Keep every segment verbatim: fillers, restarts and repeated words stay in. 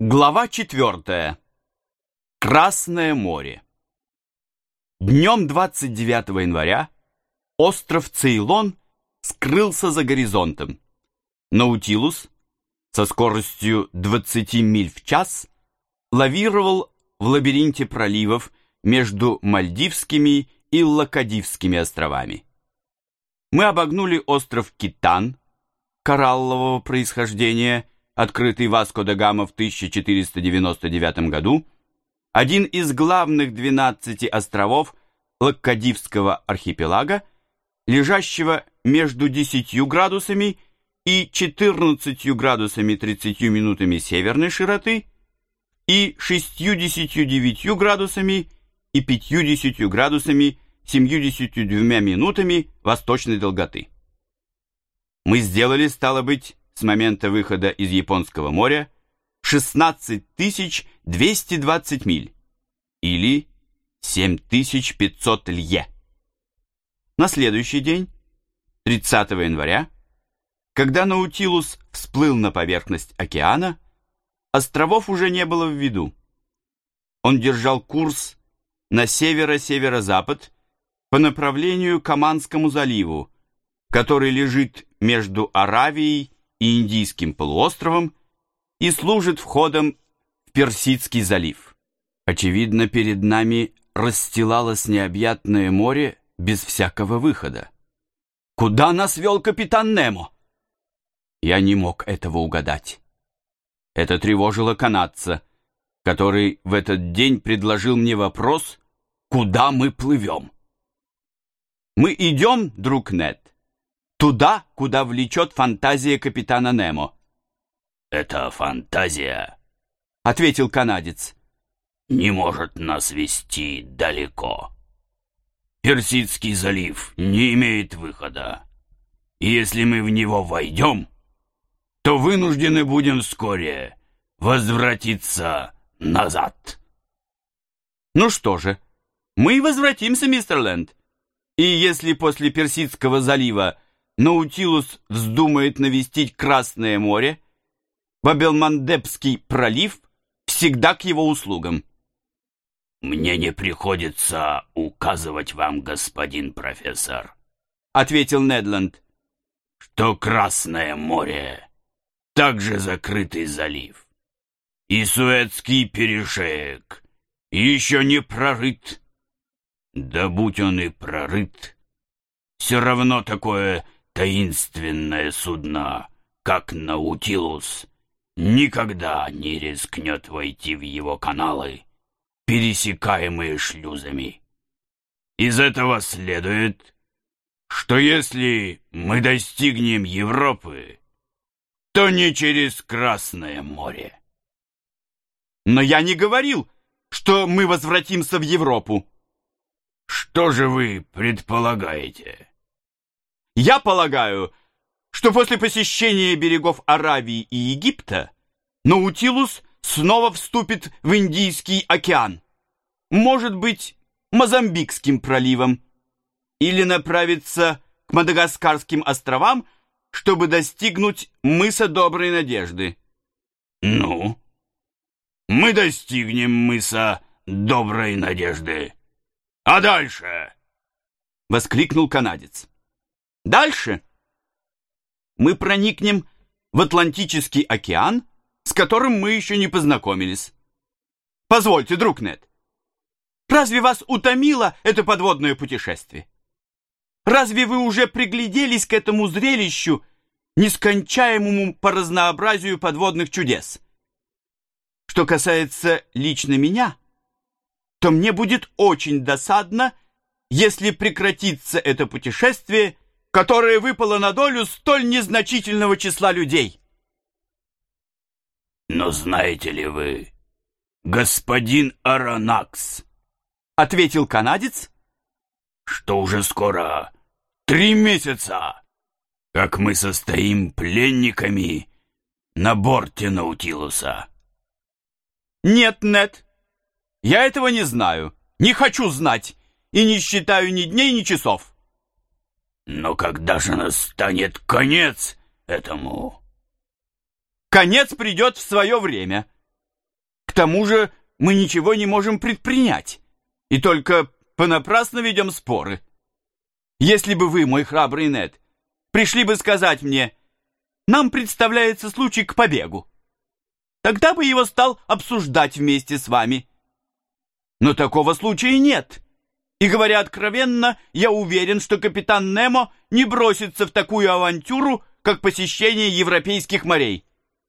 Глава четвертая. Красное море. Днем двадцать девятого января остров Цейлон скрылся за горизонтом. Наутилус со скоростью двадцати миль в час лавировал в лабиринте проливов между Мальдивскими и Лакадивскими островами. Мы обогнули остров Китан, кораллового происхождения, открытый Васко да Гама в тысяча четыреста девяносто девятом году, один из главных двенадцати островов Лакадивского архипелага, лежащего между десятью градусами и четырнадцатью градусами тридцатью минутами северной широты и шестьюдесятью девятью градусами и пятьюдесятью градусами семьюдесятью двумя минутами восточной долготы. Мы сделали, стало быть, с момента выхода из Японского моря шестнадцать тысяч двести двадцать миль или семь тысяч пятьсот лье. На следующий день, тридцатого января, когда Наутилус всплыл на поверхность океана, островов уже не было в виду. Он держал курс на северо-северо-запад по направлению к Оманскому заливу, который лежит между Аравией и Индийским полуостровом и служит входом в Персидский залив. Очевидно, перед нами расстилалось необъятное море без всякого выхода. Куда нас вел капитан Немо? Я не мог этого угадать. Это тревожило канадца, который в этот день предложил мне вопрос, куда мы плывем. Мы идем, друг Нед, туда, куда влечет фантазия капитана Немо. «Эта фантазия, — ответил канадец, — не может нас вести далеко. Персидский залив не имеет выхода, и если мы в него войдем, то вынуждены будем вскоре возвратиться назад». Ну что же, мы и возвратимся, мистер Ленд. И если после Персидского залива Наутилус вздумает навестить Красное море, Бабелмандебский пролив всегда к его услугам. «Мне не приходится указывать вам, господин профессор, — ответил Нед Ленд, — что Красное море также закрытый залив, и Суэцкий перешеек еще не прорыт. Да будь он и прорыт, все равно такое таинственное судно, как Наутилус, никогда не рискнет войти в его каналы, пересекаемые шлюзами. Из этого следует, что если мы достигнем Европы, то не через Красное море. Но я не говорил, что мы возвратимся в Европу. Что же вы предполагаете? Я полагаю, что после посещения берегов Аравии и Египта Наутилус снова вступит в Индийский океан, может быть, Мозамбикским проливом, или направится к Мадагаскарским островам, чтобы достигнуть мыса Доброй Надежды. Ну, мы достигнем мыса Доброй Надежды. А дальше? — воскликнул канадец. Дальше мы проникнем в Атлантический океан, с которым мы еще не познакомились. Позвольте, друг Нед, разве вас утомило это подводное путешествие? Разве вы уже пригляделись к этому зрелищу, нескончаемому по разнообразию подводных чудес? Что касается лично меня, то мне будет очень досадно, если прекратится это путешествие, которое выпало на долю столь незначительного числа людей. Но знаете ли вы, господин Аронакс, — ответил канадец, — что уже скоро три месяца, как мы состоим пленниками на борте Наутилуса? Нет, Нед, я этого не знаю, не хочу знать и не считаю ни дней, ни часов. Но когда же настанет конец этому? Конец придет в свое время. тому же мы ничего не можем предпринять, и только понапрасну ведем споры. Если бы вы, мой храбрый Нед, пришли бы сказать мне: нам представляется случай к побегу, тогда бы его стал обсуждать вместе с вами. Но такого случая нет. И, говоря откровенно, я уверен, что капитан Немо не бросится в такую авантюру, как посещение европейских морей.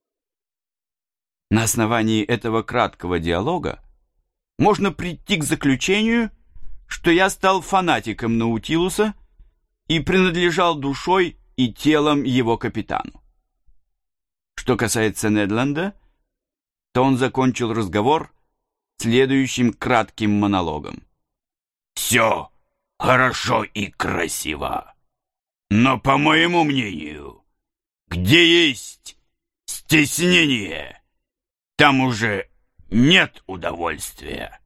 На основании этого краткого диалога можно прийти к заключению, что я стал фанатиком Наутилуса и принадлежал душой и телом его капитану. Что касается Недленда, то он закончил разговор следующим кратким монологом. «Все хорошо и красиво, но, по моему мнению, где есть стеснение, там уже нет удовольствия».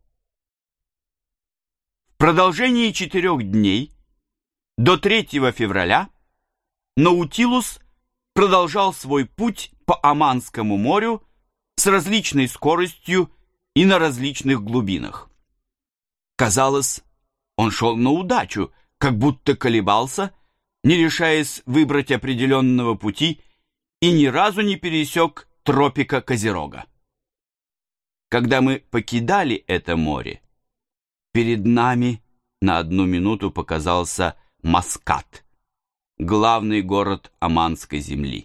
В продолжении четырех дней до третьего февраля Наутилус продолжал свой путь по Оманскому морю с различной скоростью и на различных глубинах. Казалось, он шел на удачу, как будто колебался, не решаясь выбрать определенного пути, и ни разу не пересек тропика Козерога. Когда мы покидали это море, перед нами на одну минуту показался Маскат, главный город Оманской земли.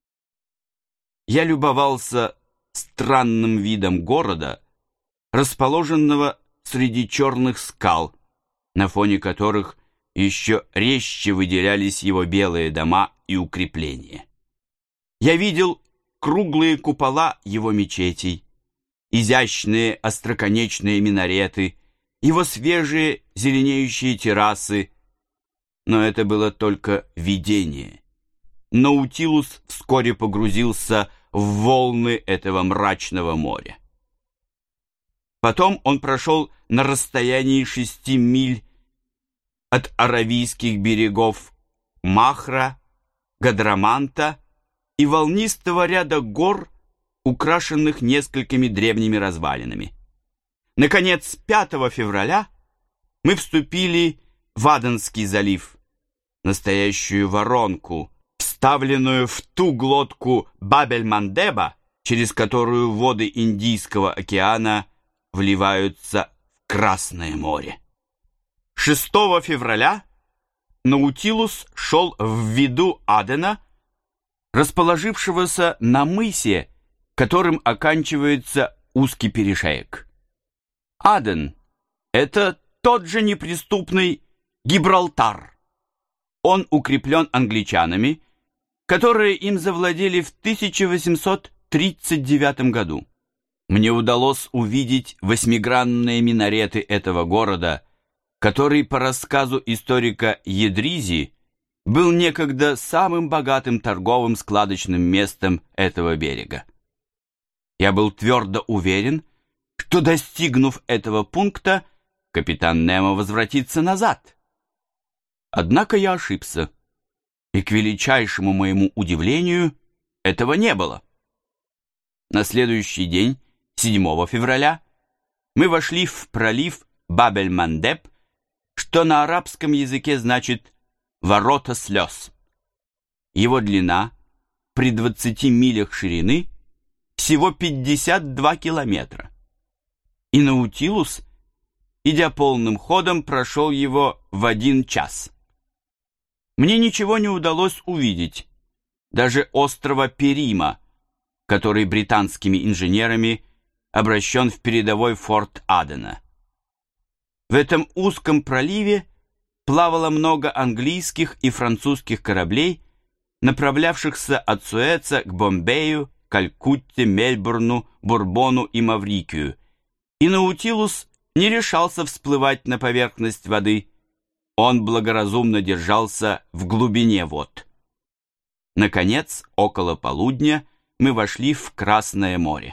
Я любовался странным видом города, расположенного среди черных скал, на фоне которых еще резче выделялись его белые дома и укрепления. Я видел круглые купола его мечетей, изящные остроконечные минареты, его свежие зеленеющие террасы, но это было только видение. Наутилус вскоре погрузился в волны этого мрачного моря. Потом он прошел на расстоянии шести миль от аравийских берегов Махра, Гадраманта и волнистого ряда гор, украшенных несколькими древними развалинами. Наконец, пятого февраля мы вступили в Аденский залив, настоящую воронку, вставленную в ту глотку Бабель-Мандеба, через которую воды Индийского океана вливаются в Красное море. шестого февраля Наутилус шел в виду Адена, расположившегося на мысе, которым оканчивается узкий перешеек. Аден — это тот же неприступный Гибралтар. Он укреплен англичанами, которые им завладели в тысяча восемьсот тридцать девятом году. Мне удалось увидеть восьмигранные минареты этого города, который, по рассказу историка Едризи, был некогда самым богатым торговым складочным местом этого берега. Я был твердо уверен, что, достигнув этого пункта, капитан Немо возвратится назад. Однако я ошибся, и, к величайшему моему удивлению, этого не было. На следующий день, седьмого февраля, мы вошли в пролив Бабель-Мандеб, что на арабском языке значит «ворота слез». Его длина при двадцати милях ширины всего пятьдесят два километра. И Наутилус, идя полным ходом, прошел его в один час. Мне ничего не удалось увидеть, даже острова Перима, который британскими инженерами обращен в передовой форт Адена. В этом узком проливе плавало много английских и французских кораблей, направлявшихся от Суэца к Бомбею, Калькутте, Мельбурну, Бурбону и Маврикию, и Наутилус не решался всплывать на поверхность воды. Он благоразумно держался в глубине вод. Наконец, около полудня мы вошли в Красное море.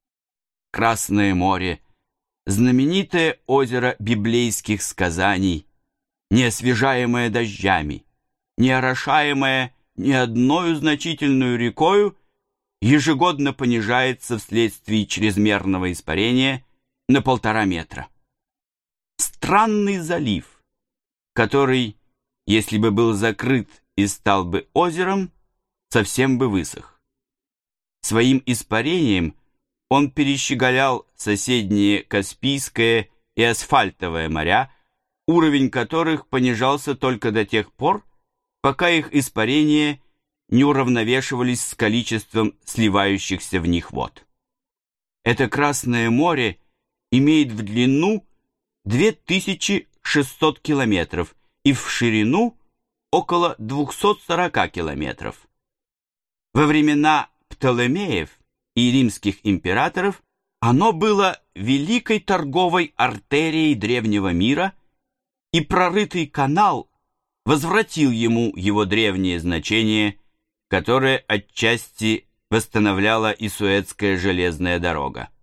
Красное море — знаменитое озеро библейских сказаний, не освежаемое дождями, не орошаемое ни одною значительную рекою, ежегодно понижается вследствие чрезмерного испарения на полтора метра. Странный залив, который, если бы был закрыт и стал бы озером, совсем бы высох. Своим испарением он перещеголял соседние Каспийское и Асфальтовое моря, уровень которых понижался только до тех пор, пока их испарения не уравновешивались с количеством сливающихся в них вод. Это Красное море имеет в длину две тысячи шестьсот километров и в ширину около двухсот сорока километров. Во времена Птолемеев и римских императоров оно было великой торговой артерией древнего мира, и прорытый канал возвратил ему его древнее значение, которое отчасти восстановляла и Суэцкая железная дорога.